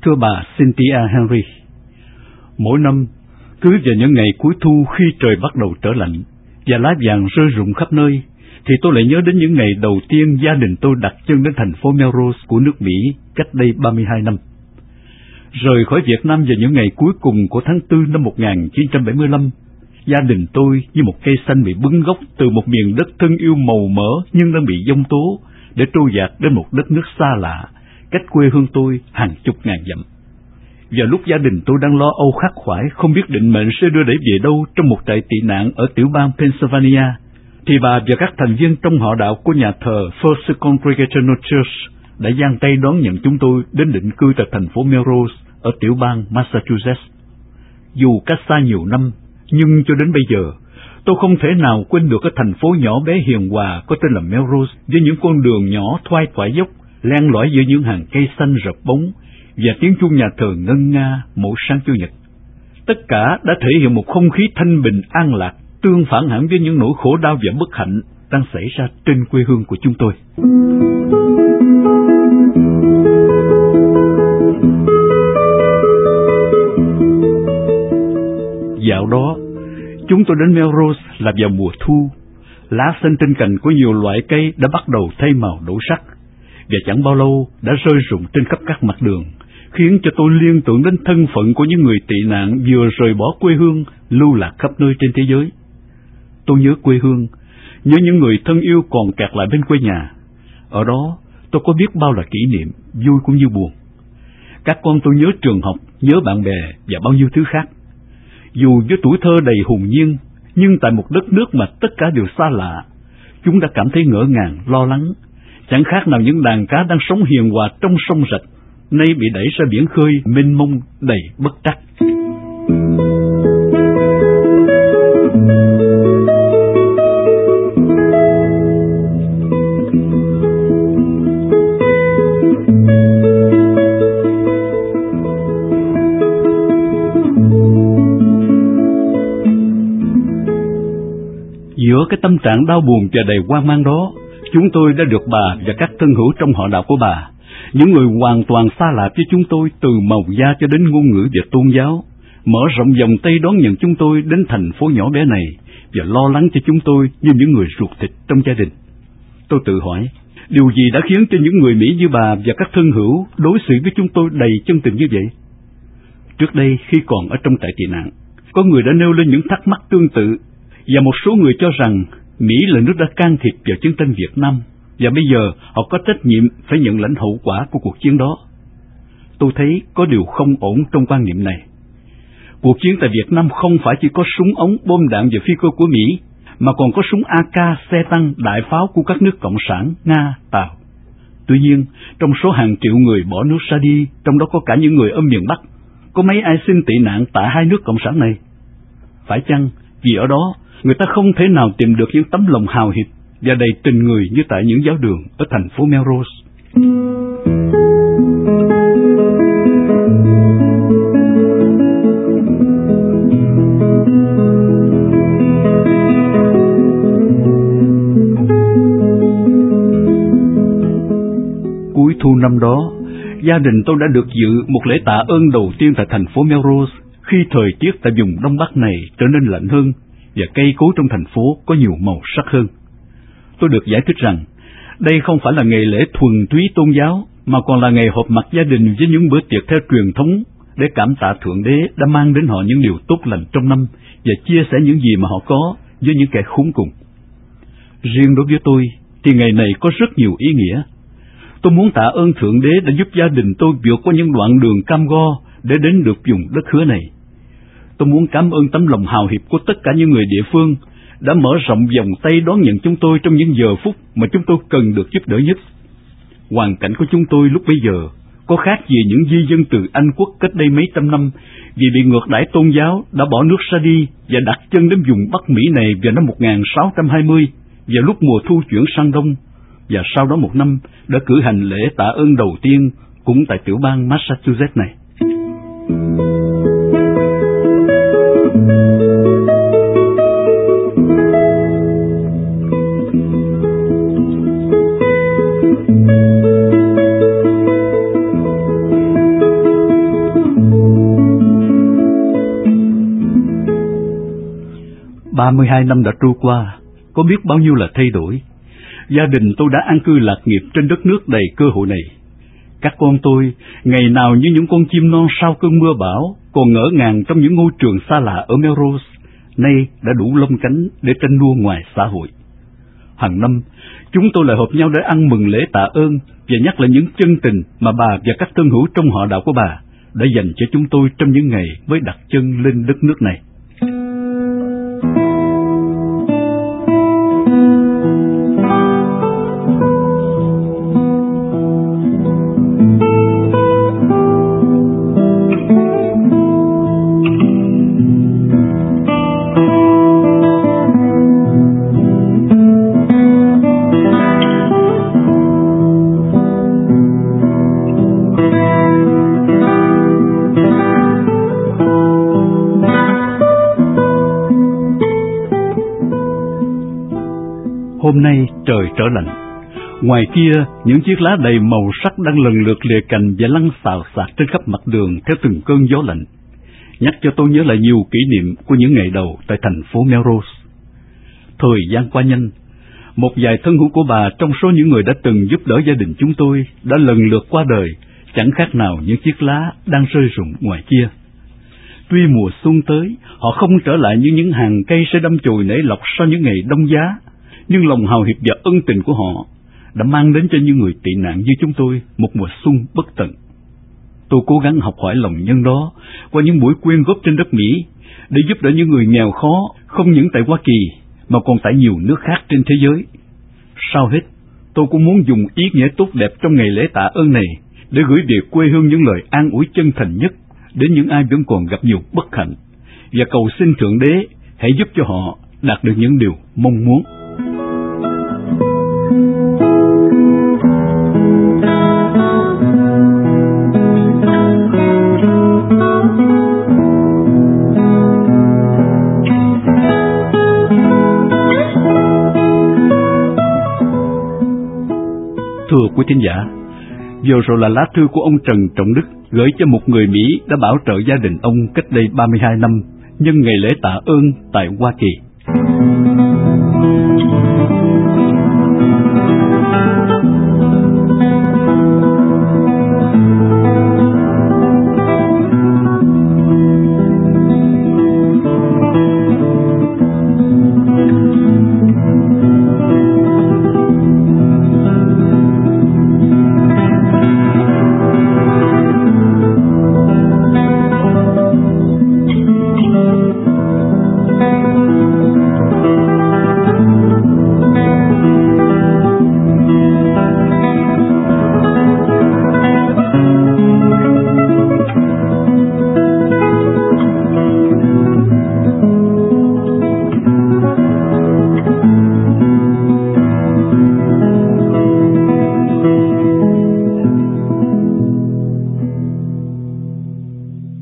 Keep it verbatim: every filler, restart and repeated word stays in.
Thưa bà Cynthia Henry, mỗi năm, cứ vào những ngày cuối thu khi trời bắt đầu trở lạnh và lá vàng rơi rụng khắp nơi, thì tôi lại nhớ đến những ngày đầu tiên gia đình tôi đặt chân đến thành phố Melrose của nước Mỹ cách đây ba mươi hai năm. Rời khỏi Việt Nam vào những ngày cuối cùng của tháng tư năm một nghìn chín trăm bảy mươi lăm, gia đình tôi như một cây xanh bị bứng gốc từ một miền đất thân yêu màu mỡ nhưng đang bị giông tố để trôi dạt đến một đất nước xa lạ, cách quê hương tôi hàng chục ngàn dặm. Vào lúc gia đình tôi đang lo âu khắc khoải không biết định mệnh sẽ đưa đẩy về đâu trong một trại tị nạn ở tiểu bang Pennsylvania, thì bà và các thành viên trong họ đạo của nhà thờ First Congregational Church đã giang tay đón nhận chúng tôi đến định cư tại thành phố Melrose ở tiểu bang Massachusetts. Dù cách xa nhiều năm, nhưng cho đến bây giờ, tôi không thể nào quên được cái thành phố nhỏ bé hiền hòa có tên là Melrose, với những con đường nhỏ thoai thoải dốc, len lỏi giữa những hàng cây xanh rợp bóng, và tiếng chuông nhà thờ ngân nga mỗi sáng Chủ nhật. Tất cả đã thể hiện một không khí thanh bình an lạc, tương phản hẳn với những nỗi khổ đau và bất hạnh đang xảy ra trên quê hương của chúng tôi. Dạo đó, chúng tôi đến Melrose là vào mùa thu. Lá xanh trên cành của nhiều loại cây đã bắt đầu thay màu đổi sắc, và chẳng bao lâu đã rơi rụng trên khắp các mặt đường, khiến cho tôi liên tưởng đến thân phận của những người tị nạn vừa rời bỏ quê hương, lưu lạc khắp nơi trên thế giới. Tôi nhớ quê hương, nhớ những người thân yêu còn kẹt lại bên quê nhà. Ở đó, tôi có biết bao là kỷ niệm, vui cũng như buồn. Các con tôi nhớ trường học, nhớ bạn bè và bao nhiêu thứ khác. Dù với tuổi thơ đầy hồn nhiên, nhưng tại một đất nước mà tất cả đều xa lạ, chúng đã cảm thấy ngỡ ngàng, lo lắng, chẳng khác nào những đàn cá đang sống hiền hòa trong sông rạch, nay bị đẩy ra biển khơi mênh mông đầy bất trắc. Giữa cái tâm trạng đau buồn và đầy hoang mang đó, chúng tôi đã được bà và các thân hữu trong họ đạo của bà, những người hoàn toàn xa lạ với chúng tôi từ màu da cho đến ngôn ngữ và tôn giáo, mở rộng vòng tay đón nhận chúng tôi đến thành phố nhỏ bé này và lo lắng cho chúng tôi như những người ruột thịt trong gia đình. Tôi tự hỏi, điều gì đã khiến cho những người Mỹ như bà và các thân hữu đối xử với chúng tôi đầy chân tình như vậy? Trước đây, khi còn ở trong trại tị nạn, có người đã nêu lên những thắc mắc tương tự, và một số người cho rằng Mỹ là nước đã can thiệp vào chiến tranh Việt Nam, và bây giờ họ có trách nhiệm phải nhận lãnh hậu quả của cuộc chiến đó. Tôi thấy có điều không ổn trong quan niệm này. Cuộc chiến tại Việt Nam không phải chỉ có súng ống, bom đạn và phi cơ của Mỹ, mà còn có súng a ca, xe tăng, đại pháo của các nước Cộng sản, Nga, Tàu. Tuy nhiên, trong số hàng triệu người bỏ nước ra đi, trong đó có cả những người ở miền Bắc, có mấy ai xin tị nạn tại hai nước Cộng sản này? Phải chăng vì ở đó, người ta không thể nào tìm được những tấm lòng hào hiệp và đầy tình người như tại những giáo đường ở thành phố Melrose? Cuối thu năm đó, gia đình tôi đã được dự một lễ tạ ơn đầu tiên tại thành phố Melrose, khi thời tiết tại vùng Đông Bắc này trở nên lạnh hơn và cây cối trong thành phố có nhiều màu sắc hơn. Tôi được giải thích rằng đây không phải là ngày lễ thuần túy tôn giáo, mà còn là ngày họp mặt gia đình với những bữa tiệc theo truyền thống để cảm tạ Thượng Đế đã mang đến họ những điều tốt lành trong năm và chia sẻ những gì mà họ có với những kẻ khốn cùng. Riêng đối với tôi thì ngày này có rất nhiều ý nghĩa. Tôi muốn tạ ơn Thượng Đế đã giúp gia đình tôi vượt qua những đoạn đường cam go để đến được vùng đất hứa này. Tôi muốn cảm ơn tấm lòng hào hiệp của tất cả những người địa phương đã mở rộng vòng tay đón nhận chúng tôi trong những giờ phút mà chúng tôi cần được giúp đỡ nhất. Hoàn cảnh của chúng tôi lúc bấy giờ có khác gì những di dân từ Anh quốc cách đây mấy trăm năm, vì bị ngược đãi tôn giáo đã bỏ nước ra đi và đặt chân đến vùng Bắc Mỹ này vào năm một nghìn sáu trăm hai mươi, vào lúc mùa thu chuyển sang đông, và sau đó một năm đã cử hành lễ tạ ơn đầu tiên cũng tại tiểu bang Massachusetts này. ba mươi hai năm đã trôi qua, có biết bao nhiêu là thay đổi. Gia đình tôi đã an cư lạc nghiệp trên đất nước đầy cơ hội này. Các con tôi, ngày nào như những con chim non sau cơn mưa bão, còn ngỡ ngàng trong những ngôi trường xa lạ ở Melrose, nay đã đủ lông cánh để tranh đua ngoài xã hội. Hàng năm, chúng tôi lại họp nhau để ăn mừng lễ tạ ơn và nhắc lại những chân tình mà bà và các thân hữu trong họ đạo của bà đã dành cho chúng tôi trong những ngày mới đặt chân lên đất nước này. Hôm nay trời trở lạnh. Ngoài kia, những chiếc lá đầy màu sắc đang lần lượt lìa cành và lăn xào xạc trên khắp mặt đường theo từng cơn gió lạnh, nhắc cho tôi nhớ lại nhiều kỷ niệm của những ngày đầu tại thành phố Melrose. Thời gian qua nhanh, một vài thân hữu của bà trong số những người đã từng giúp đỡ gia đình chúng tôi đã lần lượt qua đời, chẳng khác nào những chiếc lá đang rơi rụng ngoài kia. Tuy mùa xuân tới, họ không trở lại như những hàng cây sẽ đâm chồi nảy lọc sau những ngày đông giá, nhưng lòng hào hiệp và ân tình của họ đã mang đến cho những người tị nạn như chúng tôi một mùa xuân bất tận. Tôi cố gắng học hỏi lòng nhân đó qua những buổi quyên góp trên đất Mỹ để giúp đỡ những người nghèo khó, không những tại Hoa Kỳ mà còn tại nhiều nước khác trên thế giới. Sau hết, tôi cũng muốn dùng ý nghĩa tốt đẹp trong ngày lễ tạ ơn này để gửi về quê hương những lời an ủi chân thành nhất đến những ai vẫn còn gặp nhiều bất hạnh, và cầu xin Thượng Đế hãy giúp cho họ đạt được những điều mong muốn. Thưa quý thính giả, vừa rồi là lá thư của ông Trần Trọng Đức gửi cho một người Mỹ đã bảo trợ gia đình ông cách đây ba mươi hai năm nhân ngày lễ tạ ơn tại Hoa Kỳ.